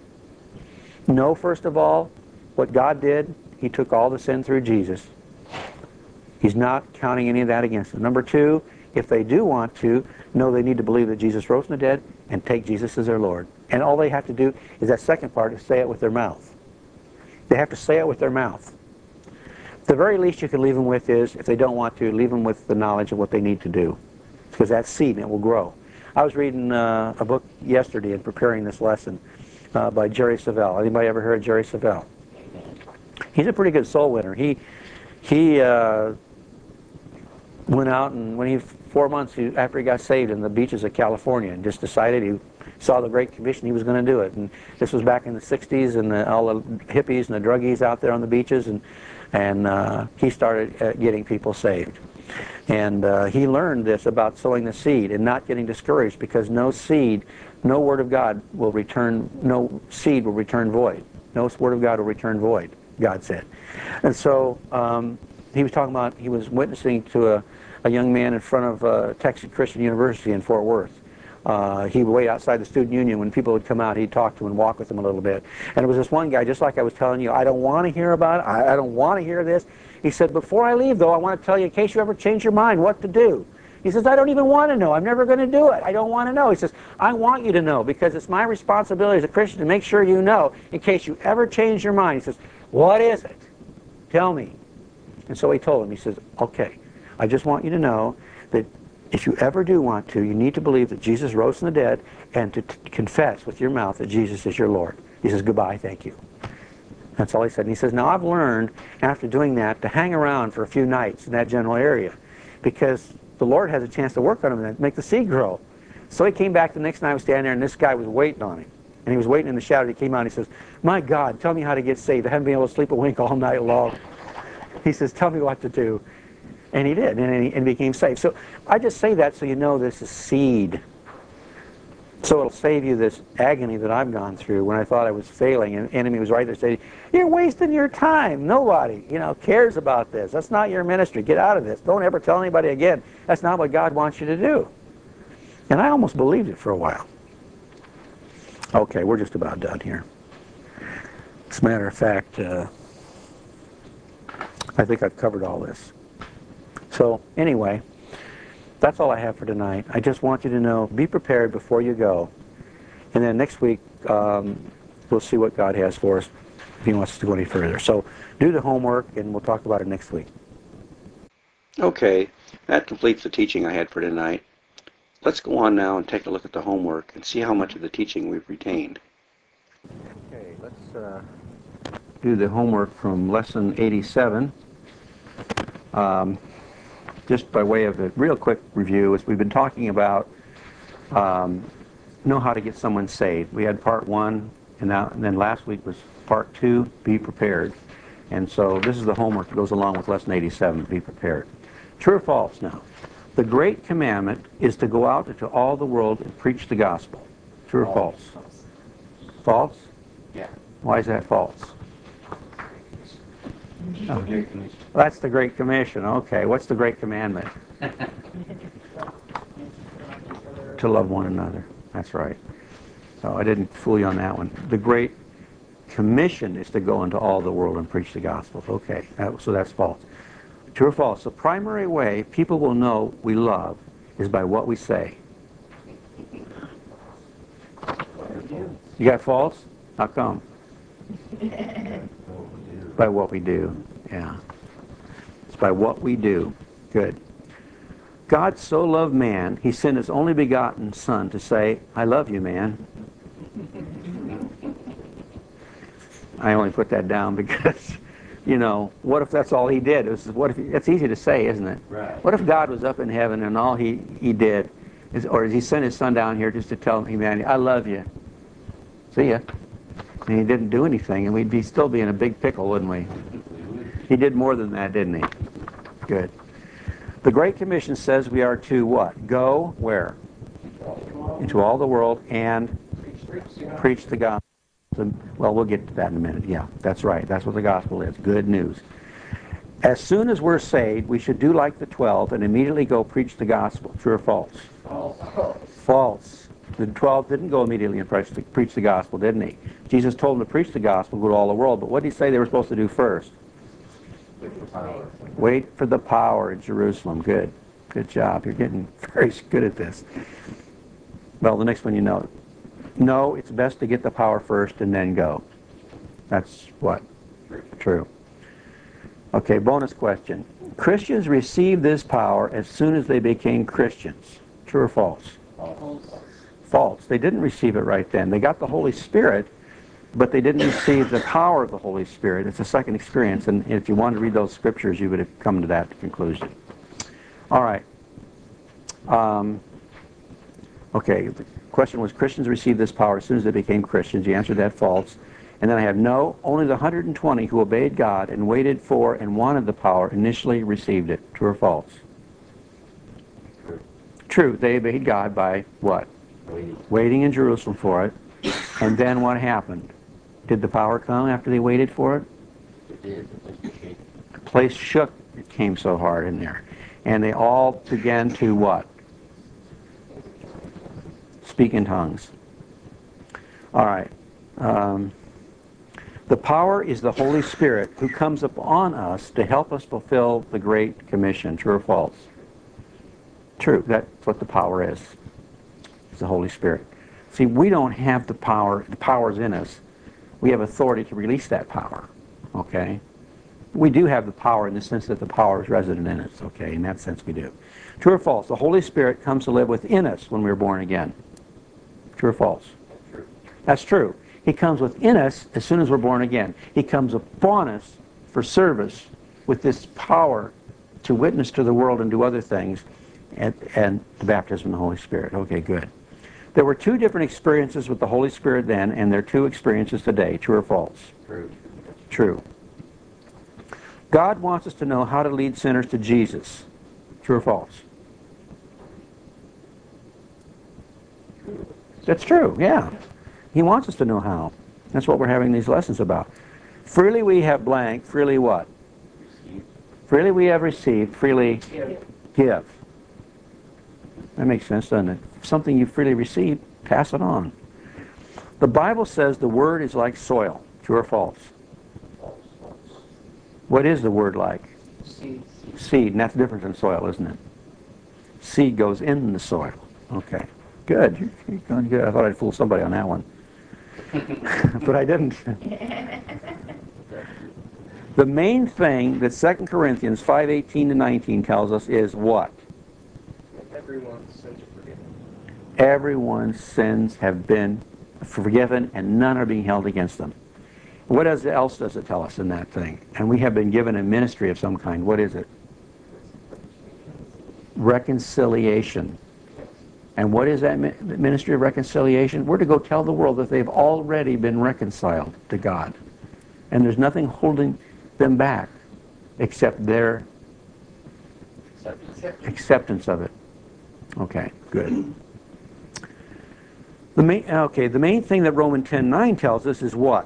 Know, first of all, what God did. He took all the sin through Jesus. He's not counting any of that against him. Number two, if they do want to, know they need to believe that Jesus rose from the dead and take Jesus as their Lord. And all they have to do is that second part, is say it with their mouth. They have to say it with their mouth. The very least you can leave them with is, if they don't want to, leave them with the knowledge of what they need to do. Because that's seed and it will grow. I was reading a book yesterday and preparing this lesson by Jerry Savelle. Anybody ever heard of Jerry Savelle? He's a pretty good soul winner. He went out, and when 4 months after he got saved in the beaches of California, and just decided, he saw the Great Commission, he was going to do it. And this was back in the 60s, and all the hippies and the druggies out there on the beaches, and he started getting people saved. And he learned this about sowing the seed and not getting discouraged, because no seed, no word of God will return, no seed will return void. No word of God will return void, God said. And so he was talking about, he was witnessing to a young man in front of Texas Christian University in Fort Worth. He would wait outside the student union. When people would come out, he'd talk to them and walk with them a little bit. And it was this one guy, just like I was telling you, I don't want to hear about it, I don't want to hear this. He said, before I leave, though, I want to tell you, in case you ever change your mind, what to do. He says, I don't even want to know. I'm never going to do it. I don't want to know. He says, I want you to know, because it's my responsibility as a Christian to make sure you know, in case you ever change your mind. He says, what is it? Tell me. And so he told him, he says, okay, I just want you to know that if you ever do want to, you need to believe that Jesus rose from the dead and to confess with your mouth that Jesus is your Lord. He says, goodbye, thank you. That's all he said. And he says, now I've learned, after doing that, to hang around for a few nights in that general area, because the Lord has a chance to work on him and make the seed grow. So he came back the next night, I was standing there, and this guy was waiting on him. And he was waiting in the shadow. He came out and he says, my God, tell me how to get saved. I haven't been able to sleep a wink all night long. He says, tell me what to do. And he did, and he became saved. So I just say that so you know this is seed. So it'll save you this agony that I've gone through when I thought I was failing, and the enemy was right there saying, you're wasting your time. Nobody, cares about this. That's not your ministry. Get out of this. Don't ever tell anybody again. That's not what God wants you to do. And I almost believed it for a while. Okay, we're just about done here. As a matter of fact, I think I've covered all this. So anyway, that's all I have for tonight. I just want you to know, be prepared before you go. And then next week, we'll see what God has for us if He wants us to go any further. So do the homework, and we'll talk about it next week. Okay, that completes the teaching I had for tonight. Let's go on now and take a look at the homework and see how much of the teaching we've retained. Okay, let's do the homework from Lesson 87. Just by way of a real quick review, as we've been talking about know how to get someone saved. We had part 1, and then last week was part 2, be prepared. And so this is the homework that goes along with Lesson 87, be prepared. True or false now? The great commandment is to go out into all the world and preach the gospel. True or false? False? Yeah. Why is that false? Oh. That's the Great Commission. Okay, what's the Great Commandment? To love one another. That's right. So I didn't fool you on that one. The Great Commission is to go into all the world and preach the gospel. Okay, so that's false. True or false? The primary way people will know we love is by what we say. You got false? How come? By what we do. Yeah. It's by what we do. Good. God so loved man, He sent His only begotten Son to say, I love you, man. I only put that down because, what if that's all He did? It's easy to say, isn't it? Right. What if God was up in heaven and all He did, or He sent His Son down here just to tell humanity, I love you. See ya. And He didn't do anything, and we'd still be in a big pickle, wouldn't we? He did more than that, didn't He? Good. The Great Commission says we are to what? Go where? Into all the world and preach the gospel. Well, we'll get to that in a minute. Yeah, that's right. That's what the gospel is. Good news. As soon as we're saved, we should do like the 12 and immediately go preach the gospel. True or false? False. False. The 12 didn't go immediately and preach the gospel, didn't He? Jesus told them to preach the gospel, go to all the world. But what did He say they were supposed to do first? Wait for power. Wait for the power in Jerusalem. Good. Good job. You're getting very good at this. Well, the next one you know. No, it's best to get the power first and then go. That's what? True. Okay, bonus question. Christians received this power as soon as they became Christians. True or false? False. False. They didn't receive it right then. They got the Holy Spirit, but they didn't receive the power of the Holy Spirit. It's a second experience, and if you wanted to read those scriptures, you would have come to that conclusion. All right. Okay, the question was, Christians received this power as soon as they became Christians. You answered that false. And then I have no, only the 120 who obeyed God and waited for and wanted the power initially received it. True or false? True. True. They obeyed God by what? Waiting in Jerusalem for it. And then what happened? Did the power come after they waited for it? It did. The place shook. It came so hard in there. And they all began to what? Speak in tongues. All right. The power is the Holy Spirit who comes upon us to help us fulfill the Great Commission. True or false? True. That's what the power is. It's the Holy Spirit. See, we don't have the power. The power's in us. We have authority to release that power. Okay? We do have the power in the sense that the power is resident in us. Okay? In that sense we do. True or false? The Holy Spirit comes to live within us when we're born again. True or false? True. That's true. He comes within us as soon as we're born again. He comes upon us for service with this power to witness to the world and do other things, and the baptism of the Holy Spirit. Okay, good. There were two different experiences with the Holy Spirit then, and there are two experiences today. True or false? True. True. God wants us to know how to lead sinners to Jesus. True or false? True. That's true, yeah. He wants us to know how. That's what we're having these lessons about. Freely we have blank, freely what? Receive. Freely we have received, freely give. That makes sense, doesn't it? Something you freely receive, pass it on. The Bible says the Word is like soil. True or false? False. What is the Word like? Seed. Seed, and that's different than soil, isn't it? Seed goes in the soil. Okay, good. You're going good. I thought I'd fool somebody on that one. But I didn't. The main thing that 2 Corinthians 5:18 to 19 tells us is what? Everyone's sins are forgiven. Everyone's sins have been forgiven and none are being held against them. What else does it tell us in that thing? And we have been given a ministry of some kind. What is it? Reconciliation. And what is that ministry of reconciliation? We're to go tell the world that they've already been reconciled to God. And there's nothing holding them back except their acceptance of it. Okay, good. The main thing that Romans 10:9 tells us is what?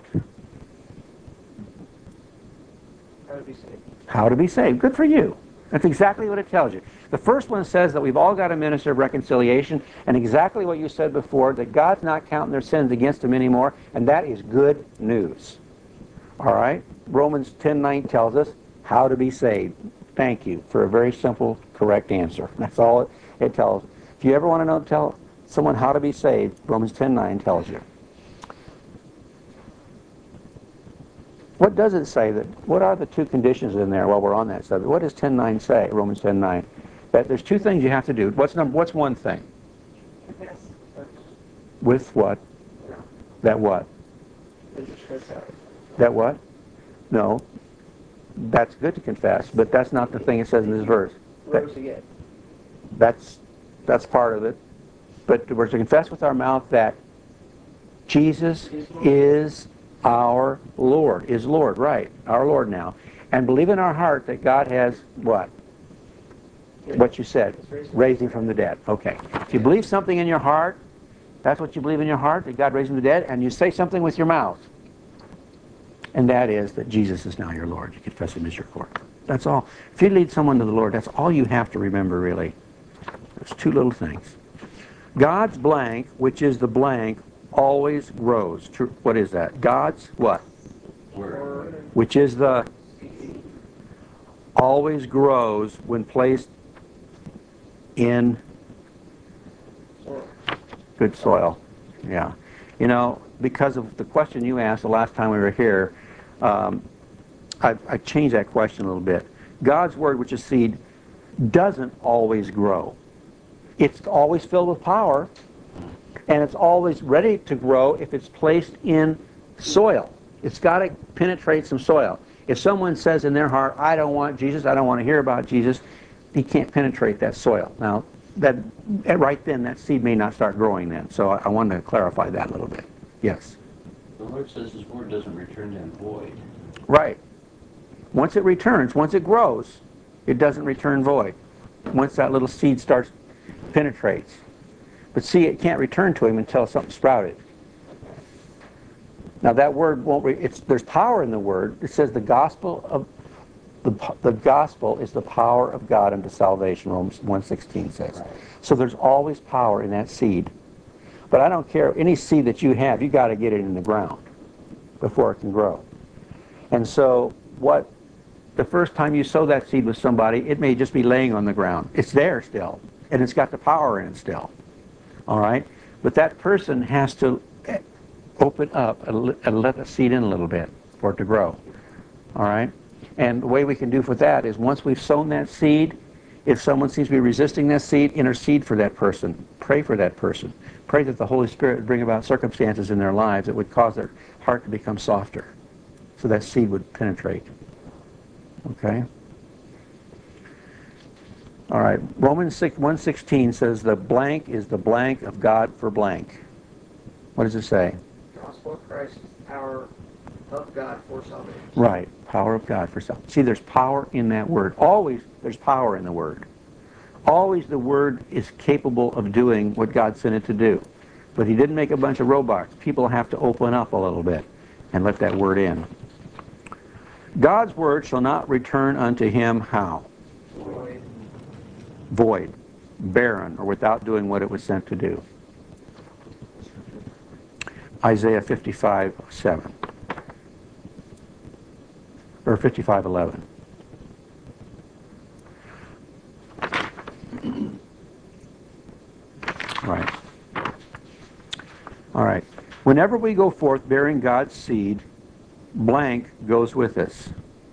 How to be saved. How to be saved. Good for you. That's exactly what it tells you. The first one says that we've all got a minister of reconciliation, and exactly what you said before, that God's not counting their sins against them anymore, and that is good news. All right? Romans 10:9 tells us how to be saved. Thank you for a very simple, correct answer. That's all it tells. If you ever want to know, tell someone how to be saved, Romans 10:9 tells you. What does it say? What are the two conditions in there while we're on that subject? What does 10:9 say, Romans 10:9? That there's two things you have to do. What's one thing? With what? That what? That what? No. That's good to confess, but that's not the thing it says in this verse. That's part of it. But we're to confess with our mouth that Jesus is our Lord. Is Lord, right. Our Lord now. And believe in our heart that God has what? What you said. Raised him from the dead. Okay. If you believe something in your heart, that's what you believe in your heart, that God raised him from the dead, and you say something with your mouth. And that is that Jesus is now your Lord. You confess him as your Lord. That's all. If you lead someone to the Lord, that's all you have to remember, really. There's two little things. God's blank, which is the blank, always grows. What is that? God's what? Word. Which is the always grows when placed in Soil. good soil. Yeah. You know, because of the question you asked the last time we were here, I changed that question a little bit. God's Word, which is seed, doesn't always grow. It's always filled with power, and it's always ready to grow if it's placed in soil. It's got to penetrate some soil. If someone says in their heart, I don't want Jesus, I don't want to hear about Jesus, he can't penetrate that soil. Now, right then, that seed may not start growing then. So I wanted to clarify that a little bit. Yes? The Lord says His Word doesn't return to Him void. Right. Once it returns, once it grows, it doesn't return void. Once that little seed penetrates. But see, it can't return to Him until something sprouted. Now that word there's power in the word. It says the gospel is the power of God unto salvation, Romans 1:16 says. Right. So there's always power in that seed. But I don't care, any seed that you have, you got to get it in the ground before it can grow. And so the first time you sow that seed with somebody, it may just be laying on the ground. It's there still, and it's got the power in it still. All right? But that person has to open up and let the seed in a little bit for it to grow. All right? And the way we can do for that is once we've sown that seed, if someone seems to be resisting that seed, intercede for that person. Pray for that person. Pray that the Holy Spirit would bring about circumstances in their lives that would cause their heart to become softer so that seed would penetrate. Okay? All right. Romans 1:16 says the blank is the blank of God for blank. What does it say? The gospel of Christ is the power of God for salvation. Right. Power of God for salvation. See, there's power in that word. Always there's power in the word. Always the word is capable of doing what God sent it to do. But He didn't make a bunch of robots. People have to open up a little bit and let that word in. God's word shall not return unto Him how? Void. Void, barren, or without doing what it was sent to do. Isaiah 55:7. Or 55:11. Right. All right. Whenever we go forth bearing God's seed, blank goes with us.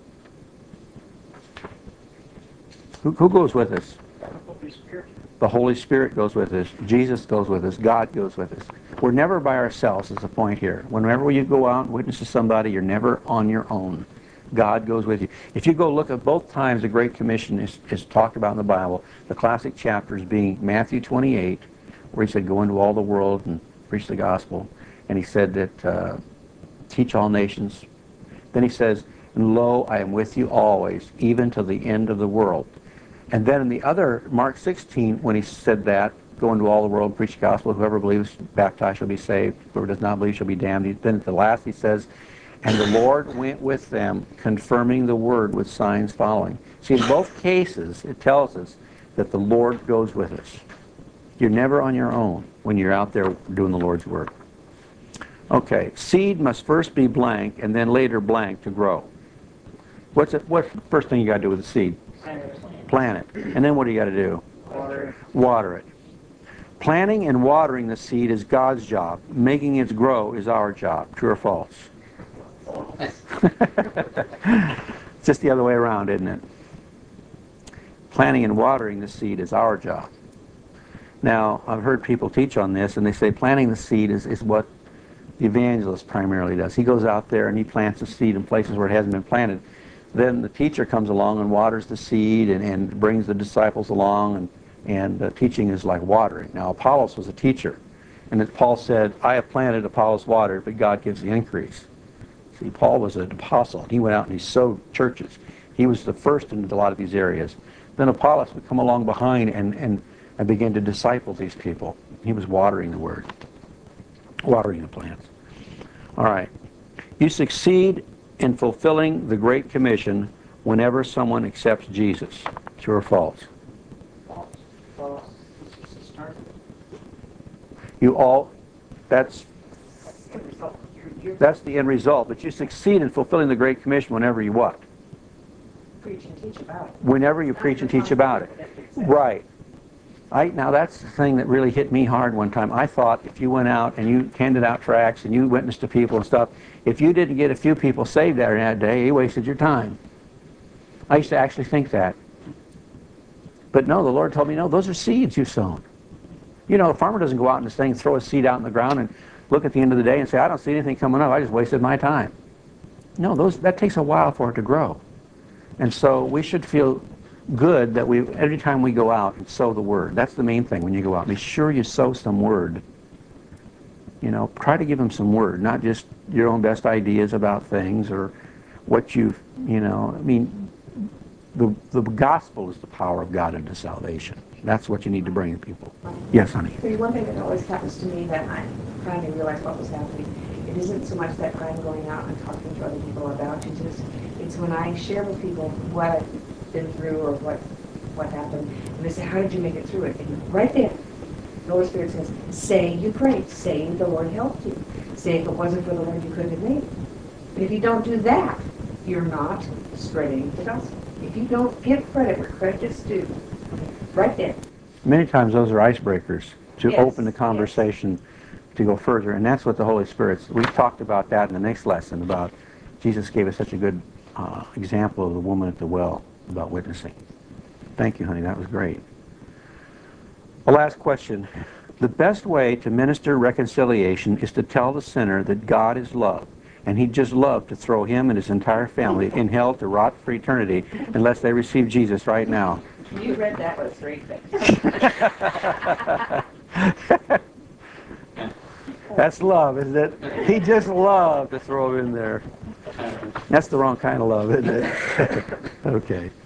Who goes with us? Holy Spirit. The Holy Spirit goes with us. Jesus goes with us. God goes with us. We're never by ourselves is the point here. Whenever you go out and witness to somebody, you're never on your own. God goes with you. If you go look at both times the Great Commission is talked about in the Bible, the classic chapters being Matthew 28, where He said, go into all the world and preach the gospel. And He said that, teach all nations. Then He says, and lo, I am with you always, even to the end of the world. And then in the other, Mark 16, when He said that, go into all the world and preach the gospel, whoever believes, baptized shall be saved, whoever does not believe shall be damned. Then at the last He says, and the Lord went with them, confirming the word with signs following. See, in both cases, it tells us that the Lord goes with us. You're never on your own when you're out there doing the Lord's work. Okay, seed must first be blank and then later blank to grow. What's the first thing you got to do with the seed? Plant it. And then what do you got to do? Water. Water it. Planting and watering the seed is God's job. Making it grow is our job. True or false? It's just the other way around, isn't it? Planting and watering the seed is our job. Now, I've heard people teach on this, and they say planting the seed is what the evangelist primarily does. He goes out there and he plants the seed in places where it hasn't been planted. Then the teacher comes along and waters the seed and brings the disciples along, and teaching is like watering. Now, Apollos was a teacher, and as Paul said, I have planted, Apollos watered, but God gives the increase. See, Paul was an apostle. He went out and he sowed churches. He was the first in a lot of these areas. Then Apollos would come along behind and begin to disciple these people. He was watering the word, watering the plants. All right. You succeed in fulfilling the Great Commission whenever someone accepts Jesus. True or false? False. That's the end result. But you succeed in fulfilling the Great Commission whenever you what? Preach and teach about it. Whenever you preach and teach about it. Right. Now that's the thing that really hit me hard one time. I thought if you went out and you handed out tracts and you witnessed to people and stuff, if you didn't get a few people saved during that day, you wasted your time. I used to actually think that. But no, the Lord told me, no, those are seeds you've sown. You know, the farmer doesn't go out in this thing and throw a seed out in the ground and look at the end of the day and say, I don't see anything coming up, I just wasted my time. No, that takes a while for it to grow. And so we should feel good that every time we go out and sow the word. That's the main thing when you go out. Be sure you sow some word. You know, try to give them some word, not just your own best ideas about things or what you've, you know, I mean, the gospel is the power of God into salvation. That's what you need to bring to people. Yes, honey. There's one thing that always happens to me that I finally realized what was happening. It isn't so much that I'm going out and talking to other people about Jesus. It's when I share with people what I've been through or what happened, and they say, how did you make it through it? And right there, the Holy Spirit says, say you prayed, say the Lord helped you, say if it wasn't for the Lord you couldn't have made it. But if you don't do that, you're not spreading the gospel. If you don't give credit where credit is due, right there. Many times those are icebreakers to Yes, open the conversation to go further, and that's what the Holy Spirit's. We talked about that in the next lesson about Jesus gave us such a good example of the woman at the well about witnessing. Thank you, honey. That was great. A last question. The best way to minister reconciliation is to tell the sinner that God is love, and he'd just love to throw him and his entire family in hell to rot for eternity unless they receive Jesus right now. You read that with three things. That's love, isn't it? He just loved to throw him in there. That's the wrong kind of love, isn't it? Okay.